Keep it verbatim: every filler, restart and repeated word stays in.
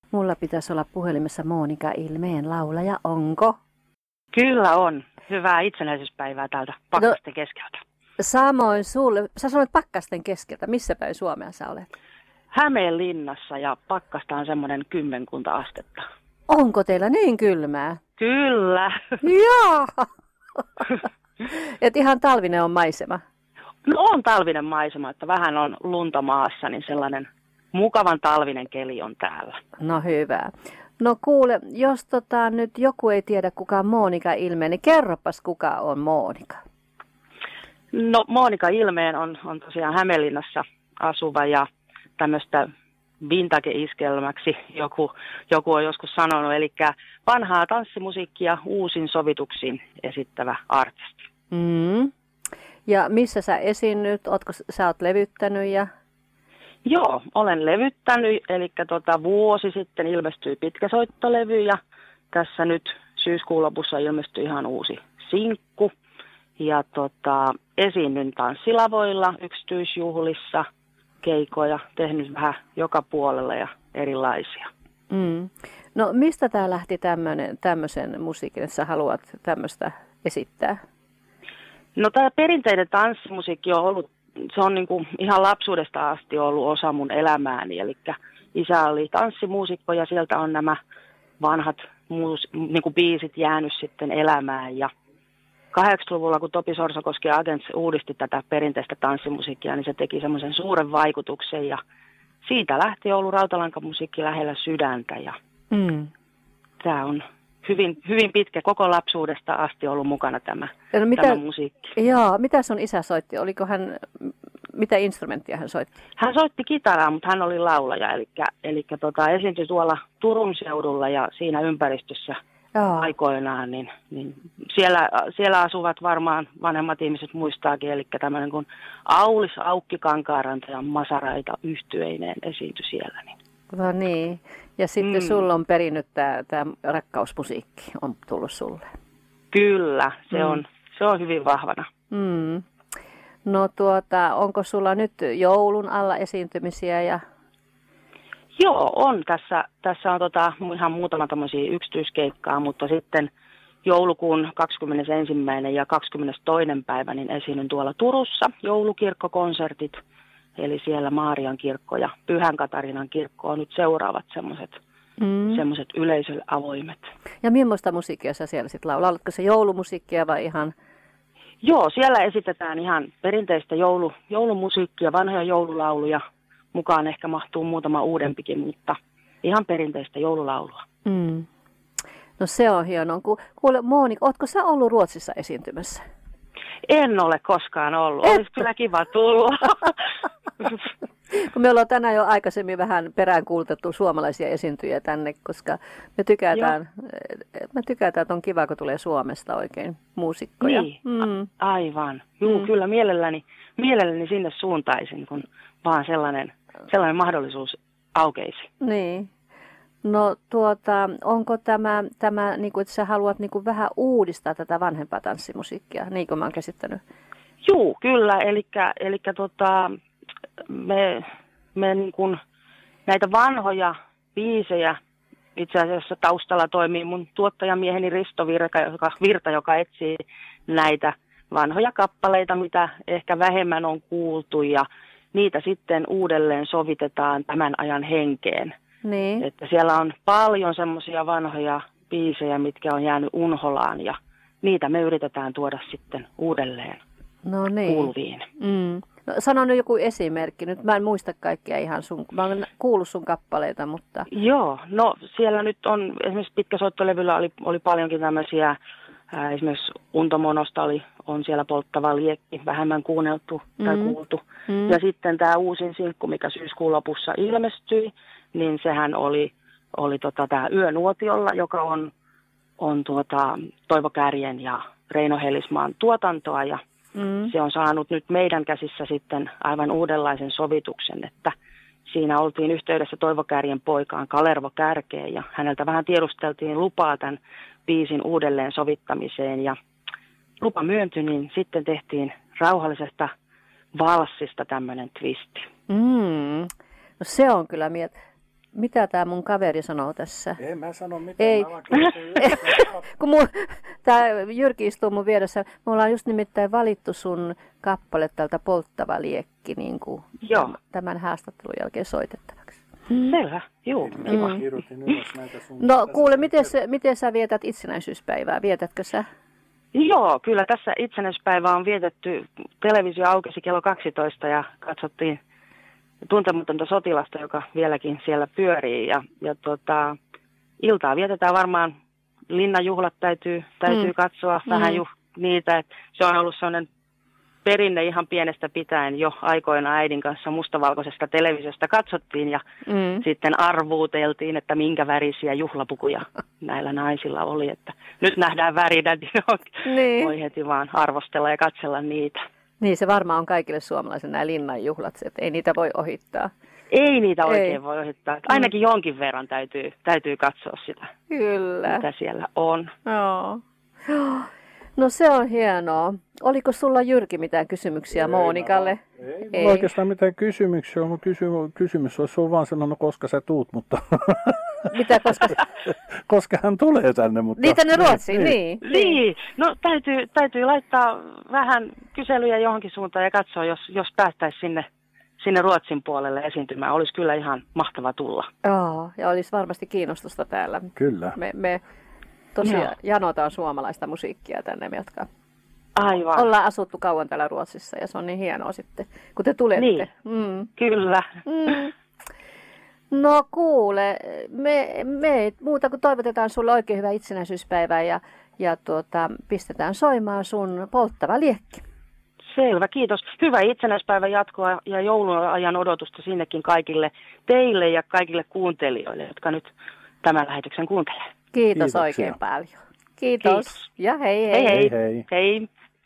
Mulla pitäisi olla puhelimessa Monika Ilmeen laulaja, onko? Kyllä on. Hyvää itsenäisyyspäivää täältä Pakkasten no, keskeltä. Samoin sulle. Sä sanoit Pakkasten keskeltä. Missä päin Suomea sä olet? Hämeenlinnassa ja pakkasta on semmoinen kymmenkunta astetta. Onko teillä niin kylmää? Kyllä. Joo. Et ihan talvinen on maisema. No on talvinen maisema, että vähän on lunta maassa, niin sellainen mukavan talvinen keli on täällä. No hyvä. No kuule, jos tota, nyt joku ei tiedä kuka on Monika Ilmeen, niin kerropas kuka on Monika. No Monika Ilmeen on, on tosiaan Hämeenlinnassa asuva ja tämmöistä vintage-iskelmäksi joku, joku on joskus sanonut, eli vanhaa tanssimusiikkia uusin sovituksiin esittävä artisti. Mm. Ja missä sä esiinnyt? Ootko sä oot levyttänyt? Ja... Joo, olen levyttänyt, eli tota, vuosi sitten ilmestyi pitkäsoittolevy ja tässä nyt syyskuun lopussa ilmestyi ihan uusi sinkku. Ja tota, esiinnyn tanssilavoilla, yksityisjuhlissa, keikoja, tehnyt vähän joka puolella ja erilaisia. Mm. No mistä tää lähti tämmöisen musiikin, että sä haluat tämmöistä esittää? No tämä perinteinen tanssimusiikki on ollut, se on niinku ihan lapsuudesta asti ollut osa mun elämääni. Eli isä oli tanssimuusikko ja sieltä on nämä vanhat muus, niinku biisit jäänyt sitten elämään. Ja kahdeksankymmentäluvulla, kun Topi Sorsakoski Agents uudisti tätä perinteistä tanssimusiikkia, niin se teki semmoisen suuren vaikutuksen. Ja siitä lähti Oulun rautalankamusiikki lähellä sydäntä. Ja mm. tämä on hyvin, hyvin pitkä, koko lapsuudesta asti ollut mukana tämä, no mitä, tämä musiikki. Joo, mitä sun isä soitti? Oliko hän, mitä instrumenttia hän soitti? Hän soitti kitaraa, mutta hän oli laulaja, eli, eli tota, esiintyi tuolla Turun seudulla ja siinä ympäristössä Joo. aikoinaan. Niin, niin siellä, siellä asuvat varmaan vanhemmat ihmiset muistaakin, eli tämmöinen kuin Aulis Aukki Kankaaranta ja Masaraita yhtyeineen esiintyi siellä. Niin. No niin. Ja sitten mm. sulla on perinnyt tämä, tämä rakkausmusiikki on tullut sulle. Kyllä, se, mm. on, se on hyvin vahvana. Mm. No tuota, onko sulla nyt joulun alla esiintymisiä? Ja... Joo, on. Tässä, tässä on tota, ihan muutama tämmöisiä yksityiskeikkaa, mutta sitten joulukuun kahdeskymmenesensimmäinen ja kahdeskymmenestoinen päivä niin esiinnyn tuolla Turussa joulukirkkokonsertit. Eli siellä Maarian kirkko ja Pyhän Katarinan kirkko on nyt seuraavat semmoiset mm. semmoiset yleisölle avoimet. Ja millaista musiikkia sä siellä sitten laulat? Laulatko se joulumusiikkia vai ihan? Joo, siellä esitetään ihan perinteistä joulu, joulumusiikkia, vanhoja joululauluja. Mukaan ehkä mahtuu muutama uudempikin, mutta ihan perinteistä joululaulua. Mm. No se on hienoa. Kuule Monika, ootko sä ollut Ruotsissa esiintymässä? En ole koskaan ollut. Et. Olisi kyllä kiva tulla. Kun me ollaan tänään jo aikaisemmin vähän peräänkuulutettu suomalaisia esiintyjiä tänne, koska me tykätään, me tykätään, että on kiva, kun tulee Suomesta oikein muusikkoja. Niin, mm. aivan. Juu, mm. kyllä mielelläni, mielelläni sinne suuntaisin, kun vaan sellainen, sellainen mahdollisuus aukeisi. Niin. No tuota, onko tämä, tämä niin kuin, että sä haluat niin kuin vähän uudistaa tätä vanhempaa tanssimusiikkia, niin kuin mä oon käsittänyt? Juu, kyllä. Elikkä, elikkä tota, me, me niin kuin näitä vanhoja biisejä, itse asiassa taustalla toimii mun tuottajamieheni Risto Virta, joka, Virta, joka etsii näitä vanhoja kappaleita, mitä ehkä vähemmän on kuultu, ja niitä sitten uudelleen sovitetaan tämän ajan henkeen. Niin. Että siellä on paljon semmoisia vanhoja biisejä, mitkä on jäänyt unholaan, ja niitä me yritetään tuoda sitten uudelleen no niin. kuuluviin. Mm. No, sano nyt joku esimerkki. Nyt mä en muista kaikkia ihan sun, mä olen kuullut sun kappaleita, mutta... Joo, no siellä nyt on, esimerkiksi pitkäsoittolevyllä oli, oli paljonkin tämmöisiä, ää, esimerkiksi Untomonosta oli, on siellä Polttava liekki, vähemmän kuunneltu tai mm. kuultu. Mm. Ja sitten tämä uusin sinkku, mikä syyskuun lopussa ilmestyi, niin sehän oli, oli tota, tämä Yönuotiolla, joka on, on tuota, Toivo Kärjen ja Reino Helismaan tuotantoa, ja mm. se on saanut nyt meidän käsissä sitten aivan uudenlaisen sovituksen, että siinä oltiin yhteydessä Toivo Kärjen poikaan Kalervo Kärkeen, ja häneltä vähän tiedusteltiin lupaa tämän biisin uudelleen sovittamiseen, ja lupa myöntyi, niin sitten tehtiin rauhallisesta valssista tämmöinen twisti. Mm. No se on kyllä miet... mitä tämä mun kaveri sanoo tässä? Ei mä sano mitään. Ei. Mä Kun mun, tää Jyrki istuu mun vieressä, me ollaan just nimittäin valittu sun kappale tältä Polttava liekki niin kuin Joo. tämän haastattelun jälkeen soitettavaksi. Selvä, juu, kiva. No kuule, miten, se, miten sä vietät itsenäisyyspäivää? Vietätkö sä? Joo, kyllä tässä itsenäisyyspäivää on vietetty. Televisio aukesi kello kaksitoista ja katsottiin Tuntematonta sotilasta, joka vieläkin siellä pyörii. Ja, ja tota, iltaa vietetään varmaan, linnanjuhlat täytyy, täytyy mm. katsoa mm. vähän juh, niitä. Et se on ollut sellainen perinne ihan pienestä pitäen jo aikoina äidin kanssa mustavalkoisesta televisiosta katsottiin ja mm. sitten arvuuteltiin, että minkä värisiä juhlapukuja näillä naisilla oli. Että nyt nähdään värinä, niin voi heti vaan arvostella ja katsella niitä. Niin, se varmaan on kaikille suomalaisille nämä linnanjuhlat, että ei niitä voi ohittaa. Ei niitä oikein ei. voi ohittaa. Ainakin jonkin verran täytyy, täytyy katsoa sitä, Kyllä. mitä siellä on. Joo. No se on hienoa. Oliko sulla Jyrki mitään kysymyksiä ei, Monikalle? Ei, ei, ei. Oikeastaan mitään kysymyksiä. Mun kysymys, kysymys olisi ollut vaan sanonut, koska sä tuut, mutta... Mitä koska? Koska hän tulee tänne, mutta... Niin tänne Ruotsiin, niin. Niin, niin. No täytyy, täytyy laittaa vähän kyselyjä johonkin suuntaan ja katsoa, jos, jos päästäisiin sinne, sinne Ruotsin puolelle esiintymään. Olisi kyllä ihan mahtava tulla. Joo, ja olisi varmasti kiinnostusta täällä. Kyllä. Me, me tosiaan Joo. janotaan suomalaista musiikkia tänne, me jotka Aivan. ollaan asuttu kauan täällä Ruotsissa ja se on niin hienoa sitten, kun te tulette. Niin, mm. kyllä. Mm. No kuule, me, me muuta kuin toivotetaan sulle oikein hyvää itsenäisyyspäivää ja, ja tuota, pistetään soimaan sun Polttava liekki. Selvä, kiitos. Hyvää itsenäispäivän jatkoa ja jouluajan odotusta sinnekin kaikille teille ja kaikille kuuntelijoille, jotka nyt tämän lähetyksen kuuntelee. Kiitos Kiitoksia. Oikein paljon. Kiitos. Kiitos. Ja hei hei. Hei hei. hei, hei. hei.